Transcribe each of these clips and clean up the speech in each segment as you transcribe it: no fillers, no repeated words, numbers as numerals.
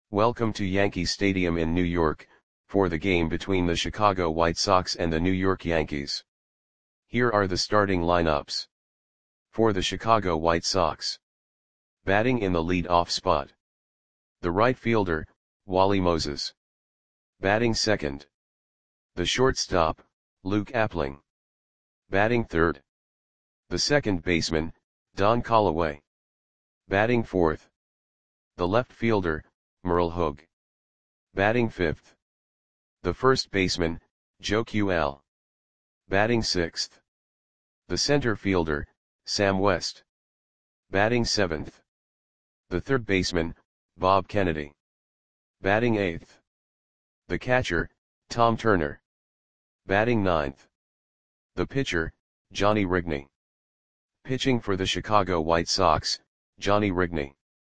Welcome to Yankee Stadium in New York, for the game between the Chicago White Sox and the New York Yankees. Here are the starting lineups. For the Chicago White Sox. Batting in the lead-off spot. The right fielder, Wally Moses. Batting second. The shortstop, Luke Appling. Batting third. The second baseman, Don Callaway. Batting fourth. The left fielder, Merle Hogue. Batting fifth. The first baseman, Joe QL. Batting sixth. The center fielder, Sam West. Batting seventh. The third baseman, Bob Kennedy. Batting eighth. The catcher, Tom Turner. Batting ninth. The pitcher, Johnny Rigney. Pitching for the Chicago White Sox, Johnny Rigney.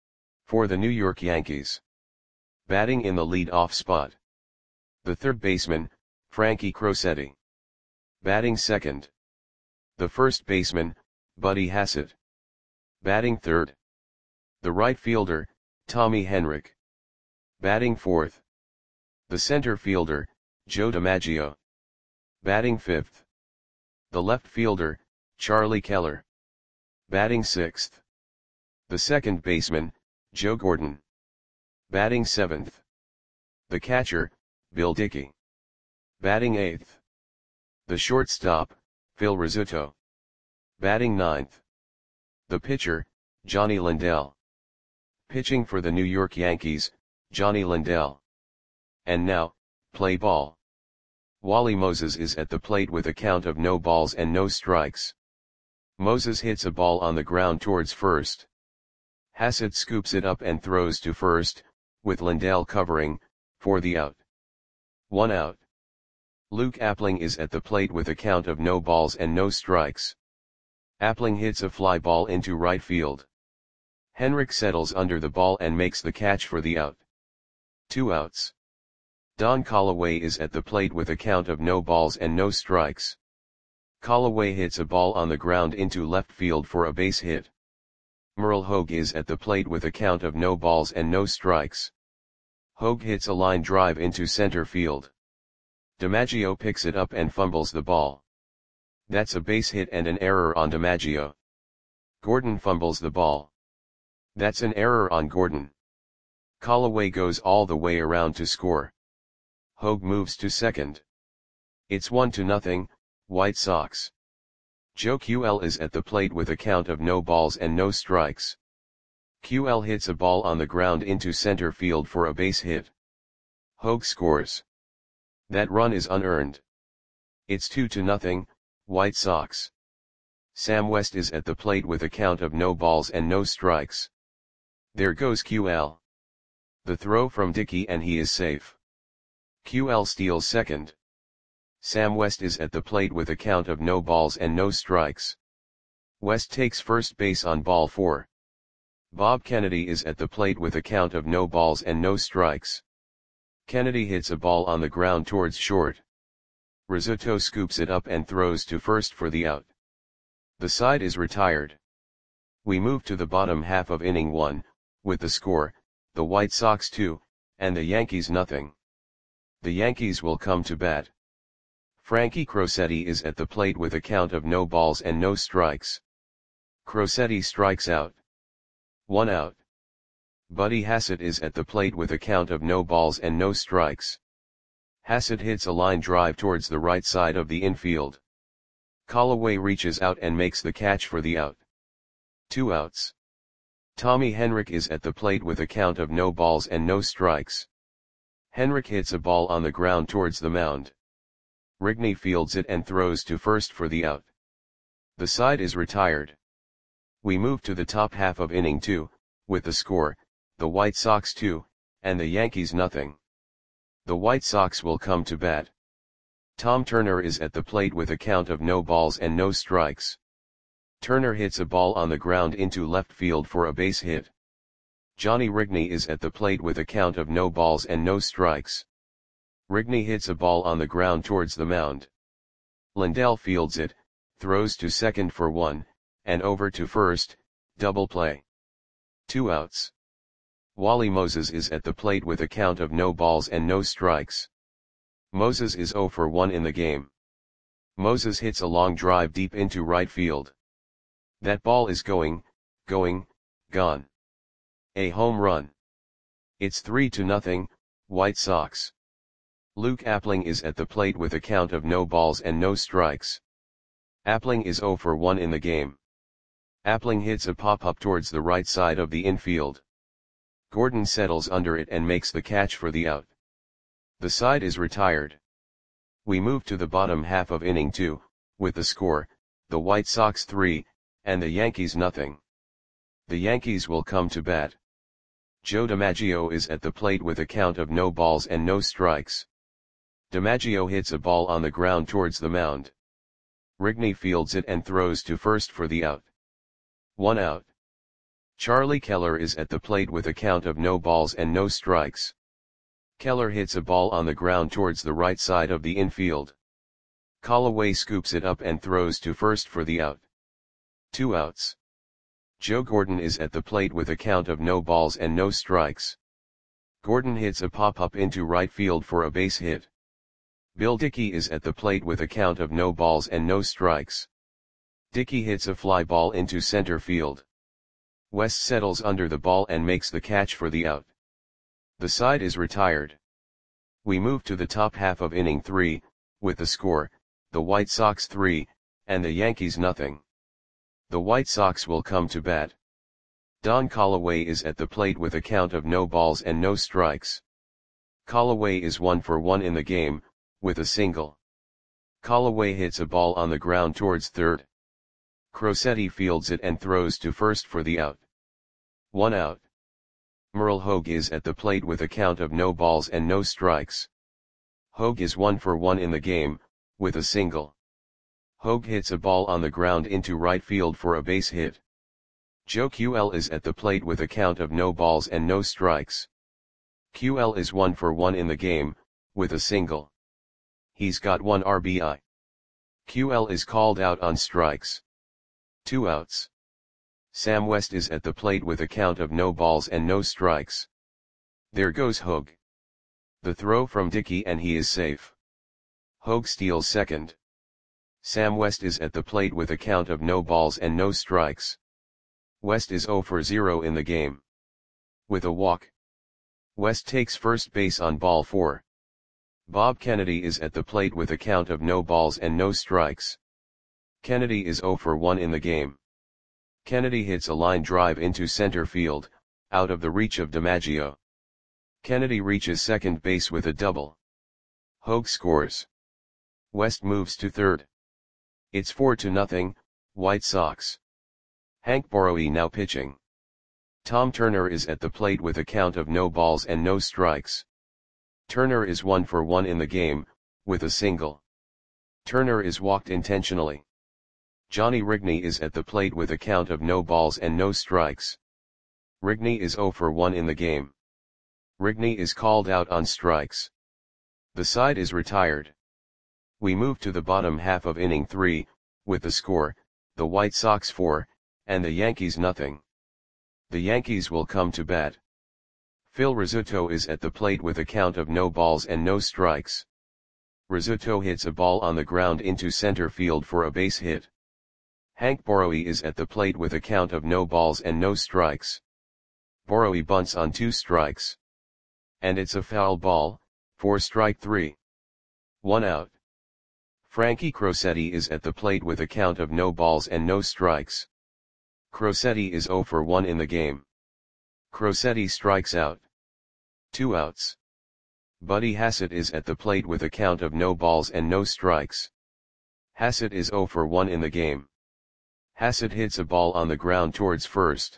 For the New York Yankees. Batting in the lead-off spot. The third baseman, Frankie Crosetti. Batting second. The first baseman, Buddy Hassett. Batting third. The right fielder, Tommy Henrich. Batting fourth. The center fielder, Joe DiMaggio. Batting fifth. The left fielder, Charlie Keller. Batting sixth. The second baseman, Joe Gordon. Batting seventh. The catcher, Bill Dickey. Batting eighth. The shortstop, Phil Rizzuto. Batting ninth. The pitcher, Johnny Lindell. Pitching for the New York Yankees, Johnny Lindell. And now, play ball. Wally Moses is at the plate with a count of no balls and no strikes. Moses hits a ball on the ground towards first. Hassett scoops it up and throws to first, with Lindell covering, for the out. 1 out. Luke Appling is at the plate with a count of no balls and no strikes. Appling hits a fly ball into right field. Henrich settles under the ball and makes the catch for the out. 2 outs. Don Callaway is at the plate with a count of no balls and no strikes. Callaway hits a ball on the ground into left field for a base hit. Merle Hogue is at the plate with a count of no balls and no strikes. Hogue hits a line drive into center field. DiMaggio picks it up and fumbles the ball. That's a base hit and an error on DiMaggio. Gordon fumbles the ball. That's an error on Gordon. Callaway goes all the way around to score. Hogue moves to second. It's 1-0, White Sox. Joe QL is at the plate with a count of no balls and no strikes. QL hits a ball on the ground into center field for a base hit. Hogue scores. That run is unearned. It's 2-0, White Sox. Sam West is at the plate with a count of no balls and no strikes. There goes QL. The throw from Dickey and he is safe. QL steals second. Sam West is at the plate with a count of no balls and no strikes. West takes first base on ball 4. Bob Kennedy is at the plate with a count of no balls and no strikes. Kennedy hits a ball on the ground towards short. Rizzuto scoops it up and throws to first for the out. The side is retired. We move to the bottom half of inning 1, with the score, the White Sox 2, and the Yankees nothing. The Yankees will come to bat. Frankie Crosetti is at the plate with a count of no balls and no strikes. Crosetti strikes out. 1 out. Buddy Hassett is at the plate with a count of no balls and no strikes. Hassett hits a line drive towards the right side of the infield. Callaway reaches out and makes the catch for the out. 2 outs. Tommy Henrich is at the plate with a count of no balls and no strikes. Henrich hits a ball on the ground towards the mound. Rigney fields it and throws to first for the out. The side is retired. We move to the top half of inning 2, with the score, the White Sox 2, and the Yankees nothing. The White Sox will come to bat. Tom Turner is at the plate with a count of no balls and no strikes. Turner hits a ball on the ground into left field for a base hit. Johnny Rigney is at the plate with a count of no balls and no strikes. Rigney hits a ball on the ground towards the mound. Lindell fields it, throws to second for 1, and over to first, double play. 2 outs. Wally Moses is at the plate with a count of no balls and no strikes. Moses is 0 for 1 in the game. Moses hits a long drive deep into right field. That ball is going, gone. A home run. It's 3-0, White Sox. Luke Appling is at the plate with a count of no balls and no strikes. Appling is 0 for 1 in the game. Appling hits a pop-up towards the right side of the infield. Gordon settles under it and makes the catch for the out. The side is retired. We move to the bottom half of inning 2, with the score, the White Sox 3, and the Yankees nothing. The Yankees will come to bat. Joe DiMaggio is at the plate with a count of no balls and no strikes. DiMaggio hits a ball on the ground towards the mound. Rigney fields it and throws to first for the out. 1 out. Charlie Keller is at the plate with a count of no balls and no strikes. Keller hits a ball on the ground towards the right side of the infield. Callaway scoops it up and throws to first for the out. 2 outs. Joe Gordon is at the plate with a count of no balls and no strikes. Gordon hits a pop-up into right field for a base hit. Bill Dickey is at the plate with a count of no balls and no strikes. Dickey hits a fly ball into center field. West settles under the ball and makes the catch for the out. The side is retired. We move to the top half of inning 3, with the score, the White Sox 3, and the Yankees nothing. The White Sox will come to bat. Don Callaway is at the plate with a count of no balls and no strikes. Callaway is 1 for 1 in the game, with a single. Callaway hits a ball on the ground towards third. Crosetti fields it and throws to first for the out. 1 out. Merle Hogue is at the plate with a count of no balls and no strikes. Hogue is 1 for 1 in the game, with a single. Hogue hits a ball on the ground into right field for a base hit. Joe QL is at the plate with a count of no balls and no strikes. QL is 1 for 1 in the game, with a single. He's got 1 RBI. QL is called out on strikes. 2 outs. Sam West is at the plate with a count of no balls and no strikes. There goes Hogue. The throw from Dickey and he is safe. Hogue steals second. Sam West is at the plate with a count of no balls and no strikes. West is 0 for 0 in the game. With a walk. West takes first base on ball 4. Bob Kennedy is at the plate with a count of no balls and no strikes. Kennedy is 0 for 1 in the game. Kennedy hits a line drive into center field, out of the reach of DiMaggio. Kennedy reaches second base with a double. Hogue scores. West moves to third. It's 4-0, White Sox. Hank Borowy now pitching. Tom Turner is at the plate with a count of no balls and no strikes. Turner is 1 for 1 in the game, with a single. Turner is walked intentionally. Johnny Rigney is at the plate with a count of no balls and no strikes. Rigney is 0 for 1 in the game. Rigney is called out on strikes. The side is retired. We move to the bottom half of inning 3, with the score, the White Sox 4, and the Yankees nothing. The Yankees will come to bat. Phil Rizzuto is at the plate with a count of no balls and no strikes. Rizzuto hits a ball on the ground into center field for a base hit. Hank Borowy is at the plate with a count of no balls and no strikes. Borowy bunts on 2 strikes. And it's a foul ball, for strike 3. 1 out. Frankie Crosetti is at the plate with a count of no balls and no strikes. Crosetti is 0 for 1 in the game. Crosetti strikes out. 2 outs. Buddy Hassett is at the plate with a count of no balls and no strikes. Hassett is 0 for 1 in the game. Hassett hits a ball on the ground towards first.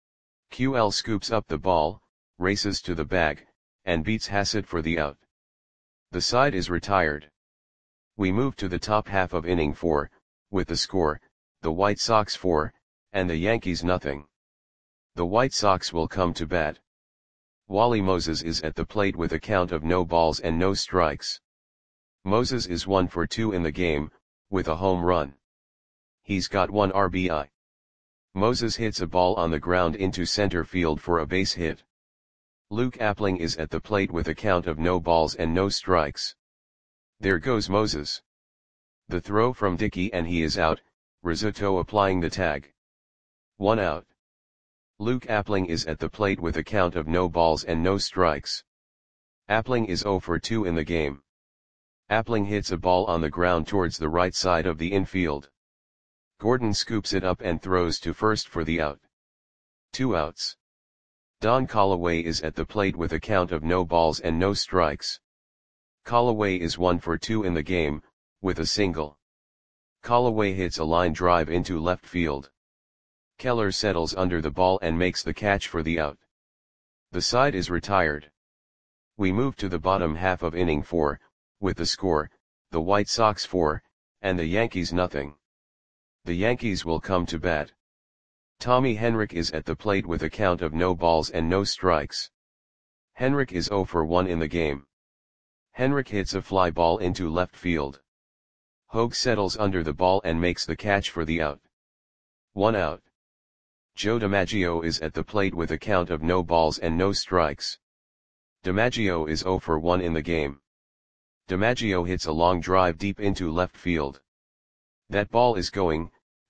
QL scoops up the ball, races to the bag, and beats Hassett for the out. The side is retired. We move to the top half of inning 4, with the score, the White Sox 4, and the Yankees nothing. The White Sox will come to bat. Wally Moses is at the plate with a count of no balls and no strikes. Moses is 1 for 2 in the game, with a home run. He's got 1 RBI. Moses hits a ball on the ground into center field for a base hit. Luke Appling is at the plate with a count of no balls and no strikes. There goes Moses. The throw from Dickey and he is out, Rizzuto applying the tag. 1 out. Luke Appling is at the plate with a count of no balls and no strikes. Appling is 0 for 2 in the game. Appling hits a ball on the ground towards the right side of the infield. Gordon scoops it up and throws to first for the out. 2 outs. Don Callaway is at the plate with a count of no balls and no strikes. Callaway is 1 for 2 in the game, with a single. Callaway hits a line drive into left field. Keller settles under the ball and makes the catch for the out. The side is retired. We move to the bottom half of inning 4, with the score, the White Sox 4, and the Yankees nothing. The Yankees will come to bat. Tommy Henrich is at the plate with a count of no balls and no strikes. Henrich is 0 for 1 in the game. Henrich hits a fly ball into left field. Hogue settles under the ball and makes the catch for the out. 1 out. Joe DiMaggio is at the plate with a count of no balls and no strikes. DiMaggio is 0 for 1 in the game. DiMaggio hits a long drive deep into left field. That ball is gone.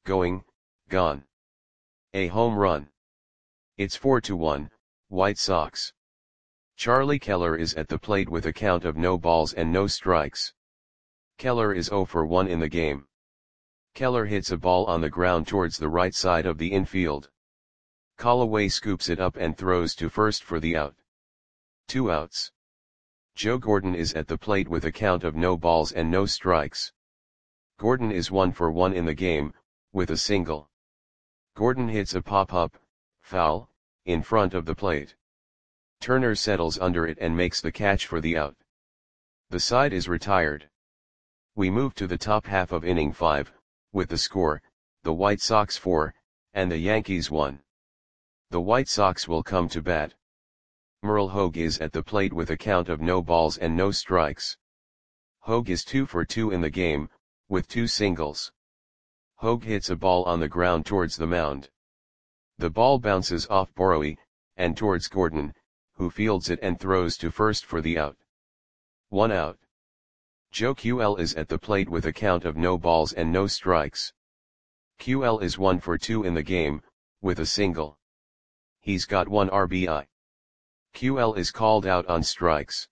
A home run. It's 4-1, White Sox. Charlie Keller is at the plate with a count of no balls and no strikes. Keller is 0 for 1 in the game. Keller hits a ball on the ground towards the right side of the infield. Callaway scoops it up and throws to first for the out. 2 outs. Joe Gordon is at the plate with a count of no balls and no strikes. Gordon is 1 for 1 in the game, with a single. Gordon hits a pop-up, foul, in front of the plate. Turner settles under it and makes the catch for the out. The side is retired. We move to the top half of inning 5, with the score, the White Sox 4, and the Yankees 1. The White Sox will come to bat. Merle Hogue is at the plate with a count of no balls and no strikes. Hogue is 2 for 2 in the game, with 2 singles. Hogue hits a ball on the ground towards the mound. The ball bounces off Borowy, and towards Gordon, who fields it and throws to first for the out. 1 out. Joe QL is at the plate with a count of no balls and no strikes. QL is 1 for 2 in the game, with a single. He's got 1 RBI. QL is called out on strikes.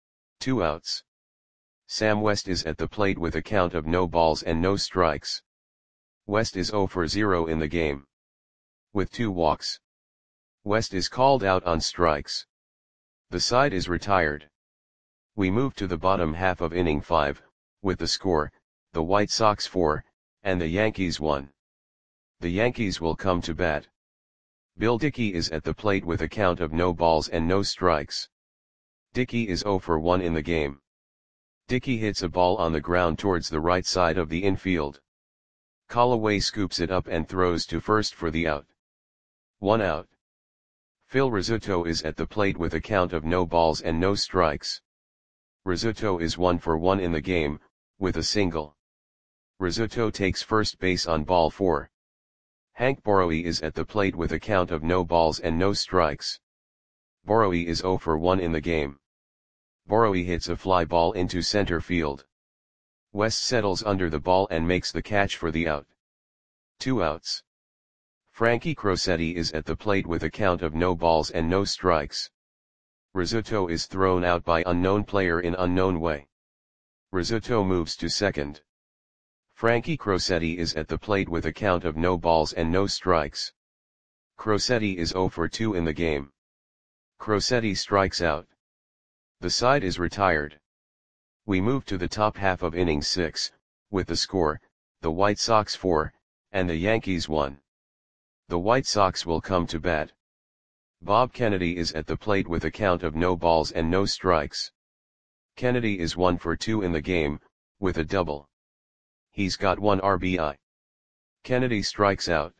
2 outs. Sam West is at the plate with a count of no balls and no strikes. West is 0 for 0 in the game. With 2 walks. West is called out on strikes. The side is retired. We move to the bottom half of inning 5, with the score, the White Sox 4, and the Yankees 1. The Yankees will come to bat. Bill Dickey is at the plate with a count of no balls and no strikes. Dickey is 0 for 1 in the game. Dickey hits a ball on the ground towards the right side of the infield. Callaway scoops it up and throws to first for the out. 1 out. Phil Rizzuto is at the plate with a count of no balls and no strikes. Rizzuto is 1 for 1 in the game, with a single. Rizzuto takes first base on ball 4. Hank Borowy is at the plate with a count of no balls and no strikes. Borowy is 0 for 1 in the game. Borowy hits a fly ball into center field. West settles under the ball and makes the catch for the out. 2 outs. Frankie Crosetti is at the plate with a count of no balls and no strikes. Rizzuto is thrown out by unknown player in unknown way. Rizzuto moves to second. Frankie Crosetti is at the plate with a count of no balls and no strikes. Crosetti is 0 for 2 in the game. Crosetti strikes out. The side is retired. We move to the top half of inning 6, with the score, the White Sox 4, and the Yankees 1. The White Sox will come to bat. Bob Kennedy is at the plate with a count of no balls and no strikes. Kennedy is 1 for 2 in the game, with a double. He's got 1 RBI. Kennedy strikes out.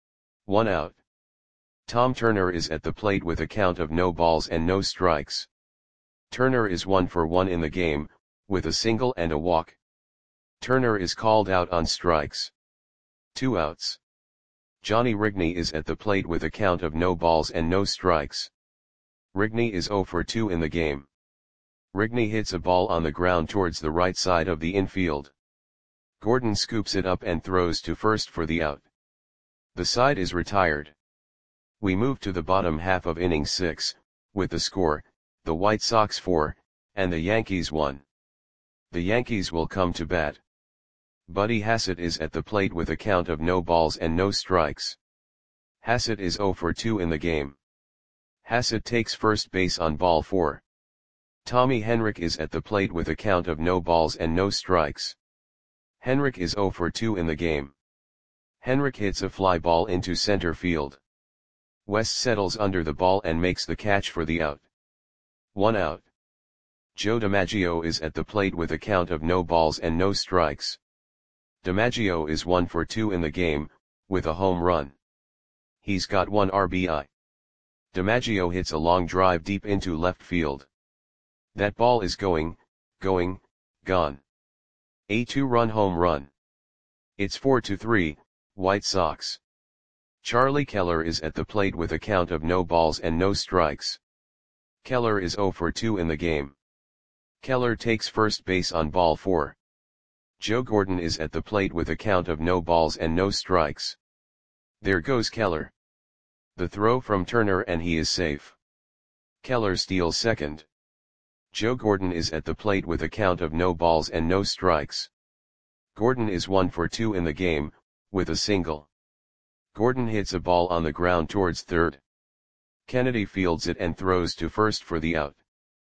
1 out. Tom Turner is at the plate with a count of no balls and no strikes. Turner is 1 for 1 in the game, with a single and a walk. Turner is called out on strikes. 2 outs. Johnny Rigney is at the plate with a count of no balls and no strikes. Rigney is 0 for 2 in the game. Rigney hits a ball on the ground towards the right side of the infield. Gordon scoops it up and throws to first for the out. The side is retired. We move to the bottom half of inning 6, with the score, the White Sox 4, and the Yankees 1. The Yankees will come to bat. Buddy Hassett is at the plate with a count of no balls and no strikes. Hassett is 0 for 2 in the game. Hassett takes first base on ball 4. Tommy Henrich is at the plate with a count of no balls and no strikes. Henrich is 0 for 2 in the game. Henrich hits a fly ball into center field. West settles under the ball and makes the catch for the out. 1 out. Joe DiMaggio is at the plate with a count of no balls and no strikes. DiMaggio is 1 for 2 in the game, with a home run. He's got 1 RBI. DiMaggio hits a long drive deep into left field. That ball is gone. A 2-run home run. It's 4-3, White Sox. Charlie Keller is at the plate with a count of no balls and no strikes. Keller is 0 for 2 in the game. Keller takes first base on ball 4. Joe Gordon is at the plate with a count of no balls and no strikes. There goes Keller. The throw from Turner and he is safe. Keller steals second. Joe Gordon is at the plate with a count of no balls and no strikes. Gordon is 1 for 2 in the game, with a single. Gordon hits a ball on the ground towards third. Kennedy fields it and throws to first for the out.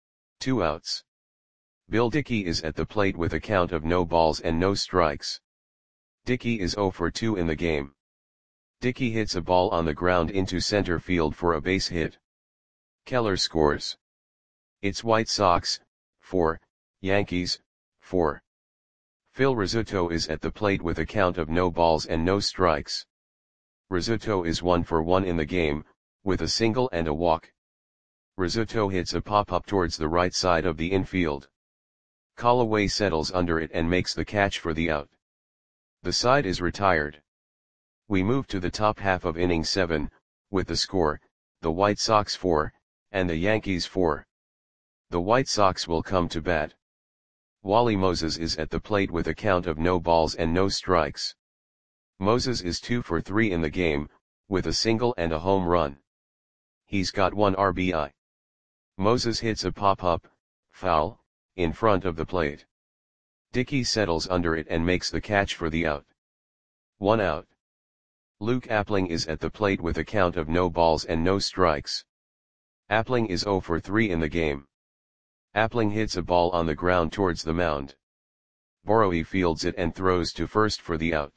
2 outs. Bill Dickey is at the plate with a count of no balls and no strikes. Dickey is 0 for 2 in the game. Dickey hits a ball on the ground into center field for a base hit. Keller scores. It's White Sox, 4, Yankees, 4. Phil Rizzuto is at the plate with a count of no balls and no strikes. Rizzuto is 1 for 1 in the game, with a single and a walk. Rizzuto hits a pop-up towards the right side of the infield. Callaway settles under it and makes the catch for the out. The side is retired. We move to the top half of inning 7, with the score, the White Sox 4, and the Yankees 4. The White Sox will come to bat. Wally Moses is at the plate with a count of no balls and no strikes. Moses is 2 for 3 in the game, with a single and a home run. He's got 1 RBI. Moses hits a pop-up, foul, in front of the plate. Dickey settles under it and makes the catch for the out. 1 out. Luke Appling is at the plate with a count of no balls and no strikes. Appling is 0 for 3 in the game. Appling hits a ball on the ground towards the mound. Borowy fields it and throws to first for the out.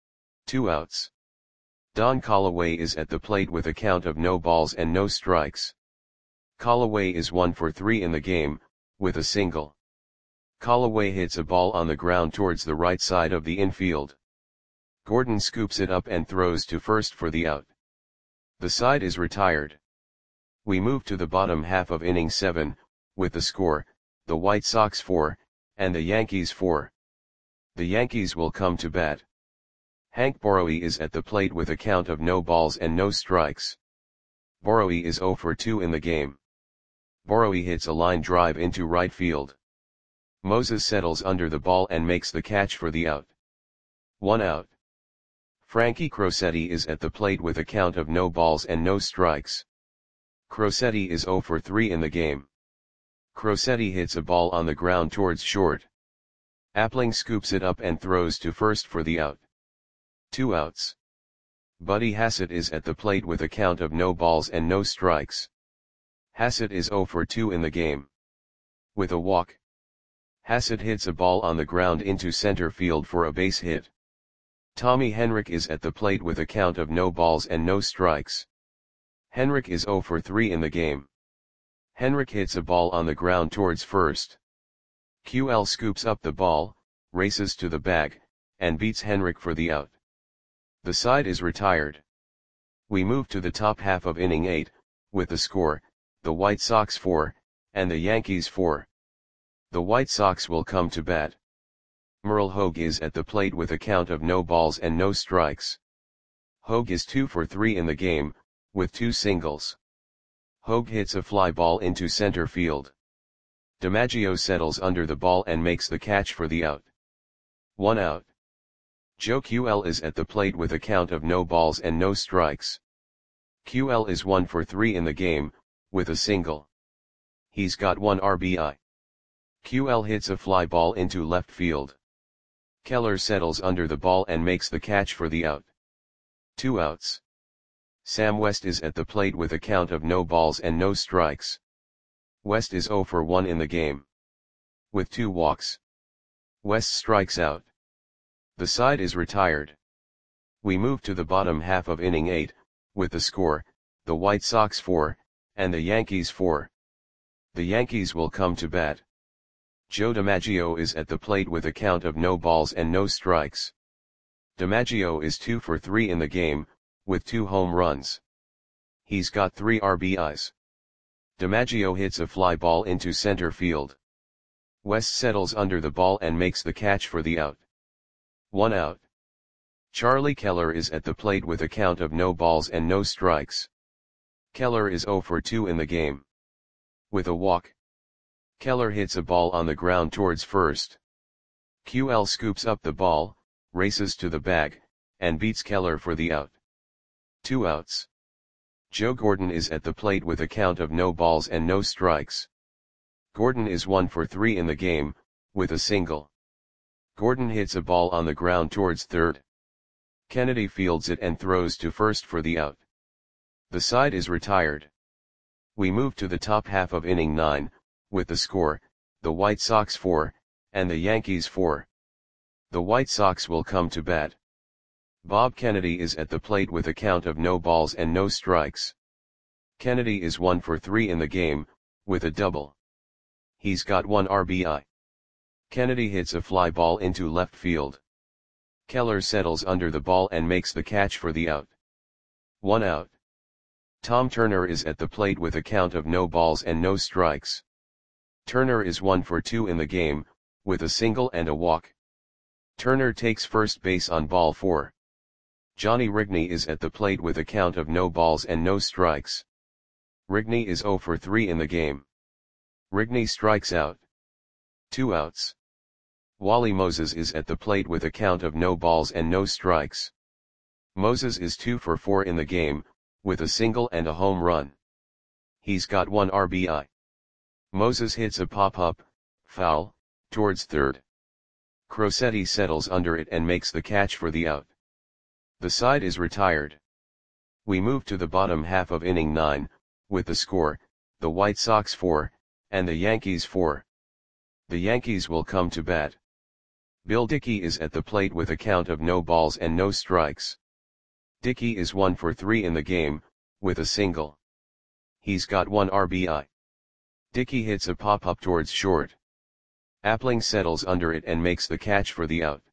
2 outs. Don Callaway is at the plate with a count of no balls and no strikes. Callaway is 1 for 3 in the game, with a single. Callaway hits a ball on the ground towards the right side of the infield. Gordon scoops it up and throws to first for the out. The side is retired. We move to the bottom half of inning 7, with the score, the White Sox 4, and the Yankees 4. The Yankees will come to bat. Hank Borowy is at the plate with a count of no balls and no strikes. Borowy is 0 for 2 in the game. Borowy hits a line drive into right field. Moses settles under the ball and makes the catch for the out. 1 out. Frankie Crosetti is at the plate with a count of no balls and no strikes. Crosetti is 0 for 3 in the game. Crosetti hits a ball on the ground towards short. Appling scoops it up and throws to first for the out. 2 outs. Buddy Hassett is at the plate with a count of no balls and no strikes. Hassett is 0 for 2 in the game. With a walk. Hassett hits a ball on the ground into center field for a base hit. Tommy Henrich is at the plate with a count of no balls and no strikes. Henrich is 0 for 3 in the game. Henrich hits a ball on the ground towards first. QL scoops up the ball, races to the bag, and beats Henrich for the out. The side is retired. We move to the top half of inning 8, with the score, the White Sox 4, and the Yankees 4. The White Sox will come to bat. Merle Hogue is at the plate with a count of no balls and no strikes. Hogue is 2 for 3 in the game, with 2 singles. Hogue hits a fly ball into center field. DiMaggio settles under the ball and makes the catch for the out. 1 out. Joe QL is at the plate with a count of no balls and no strikes. QL is 1 for 3 in the game, with a single. He's got 1 RBI. QL hits a fly ball into left field. Keller settles under the ball and makes the catch for the out. 2 outs. Sam West is at the plate with a count of no balls and no strikes. West is 0 for 1 in the game. With 2 walks. West strikes out. The side is retired. We move to the bottom half of inning 8, with the score, the White Sox 4, and the Yankees 4. The Yankees will come to bat. Joe DiMaggio is at the plate with a count of no balls and no strikes. DiMaggio is 2 for 3 in the game, with 2 home runs. He's got 3 RBIs. DiMaggio hits a fly ball into center field. West settles under the ball and makes the catch for the out. 1 out. Charlie Keller is at the plate with a count of no balls and no strikes. Keller is 0 for 2 in the game. With a walk. Keller hits a ball on the ground towards first. QL scoops up the ball, races to the bag, and beats Keller for the out. 2 outs. Joe Gordon is at the plate with a count of no balls and no strikes. Gordon is 1 for 3 in the game, with a single. Gordon hits a ball on the ground towards third. Kennedy fields it and throws to first for the out. The side is retired. We move to the top half of inning 9, with the score, the White Sox 4, and the Yankees 4. The White Sox will come to bat. Bob Kennedy is at the plate with a count of no balls and no strikes. Kennedy is 1 for 3 in the game, with a double. He's got 1 RBI. Kennedy hits a fly ball into left field. Keller settles under the ball and makes the catch for the out. 1 out. Tom Turner is at the plate with a count of no balls and no strikes. Turner is 1 for 2 in the game, with a single and a walk. Turner takes first base on ball 4. Johnny Rigney is at the plate with a count of no balls and no strikes. Rigney is 0 for 3 in the game. Rigney strikes out. 2 outs. Wally Moses is at the plate with a count of no balls and no strikes. Moses is 2 for 4 in the game, with a single and a home run. He's got 1 RBI. Moses hits a pop-up, foul, towards third. Crosetti settles under it and makes the catch for the out. The side is retired. We move to the bottom half of inning 9, with the score, the White Sox 4, and the Yankees 4. The Yankees will come to bat. Bill Dickey is at the plate with a count of no balls and no strikes. Dickey is 1 for 3 in the game, with a single. He's got 1 RBI. Dickey hits a pop-up towards short. Appling settles under it and makes the catch for the out.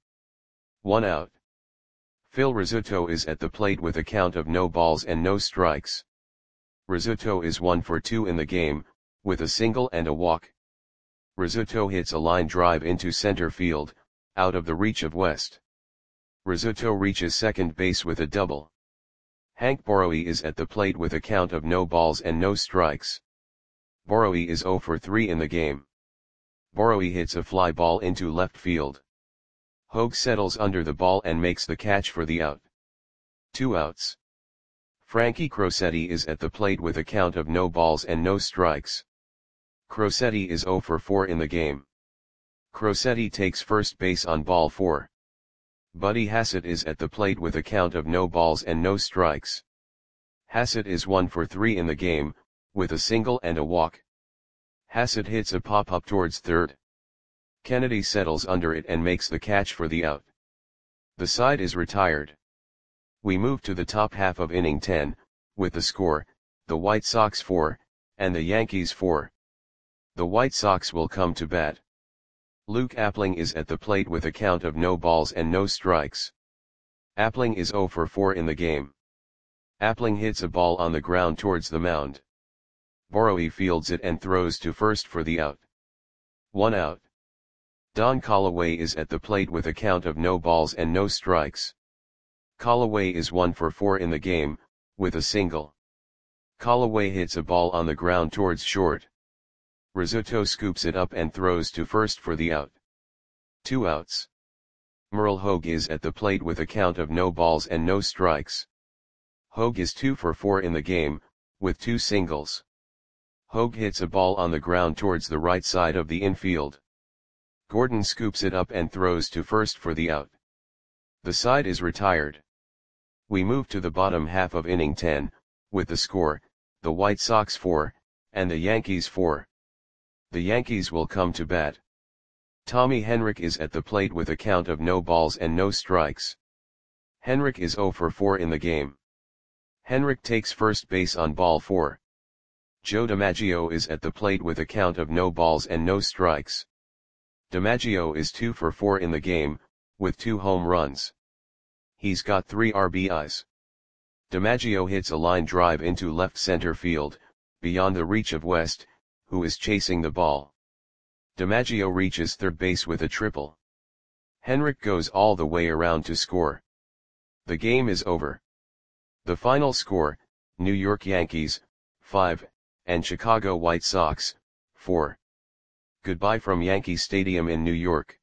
1 out. Phil Rizzuto is at the plate with a count of no balls and no strikes. Rizzuto is 1 for 2 in the game, with a single and a walk. Rizzuto hits a line drive into center field, out of the reach of West. Rizzuto reaches second base with a double. Hank Borowy is at the plate with a count of no balls and no strikes. Borowy is 0 for 3 in the game. Borowy hits a fly ball into left field. Hogue settles under the ball and makes the catch for the out. 2 outs. Frankie Crosetti is at the plate with a count of no balls and no strikes. Crosetti is 0 for 4 in the game. Crosetti takes first base on ball 4. Buddy Hassett is at the plate with a count of no balls and no strikes. Hassett is 1 for 3 in the game, with a single and a walk. Hassett hits a pop-up towards third. Kennedy settles under it and makes the catch for the out. The side is retired. We move to the top half of inning 10, with the score, the White Sox 4, and the Yankees 4. The White Sox will come to bat. Luke Appling is at the plate with a count of no balls and no strikes. Appling is 0 for 4 in the game. Appling hits a ball on the ground towards the mound. Borowy fields it and throws to first for the out. 1 out. Don Callaway is at the plate with a count of no balls and no strikes. Callaway is 1 for 4 in the game, with a single. Callaway hits a ball on the ground towards short. Rizzuto scoops it up and throws to first for the out. 2 outs. Merle Hogue is at the plate with a count of no balls and no strikes. Hogue is 2 for 4 in the game, with 2 singles. Hogue hits a ball on the ground towards the right side of the infield. Gordon scoops it up and throws to first for the out. The side is retired. We move to the bottom half of inning 10, with the score, the White Sox 4, and the Yankees 4. The Yankees will come to bat. Tommy Henrich is at the plate with a count of no balls and no strikes. Henrich is 0 for 4 in the game. Henrich takes first base on ball 4. Joe DiMaggio is at the plate with a count of no balls and no strikes. DiMaggio is 2 for 4 in the game, with 2 home runs. He's got 3 RBIs. DiMaggio hits a line drive into left center field, beyond the reach of West, who is chasing the ball. DiMaggio reaches third base with a triple. Henrich goes all the way around to score. The game is over. The final score, New York Yankees, 5, and Chicago White Sox, 4. Goodbye from Yankee Stadium in New York.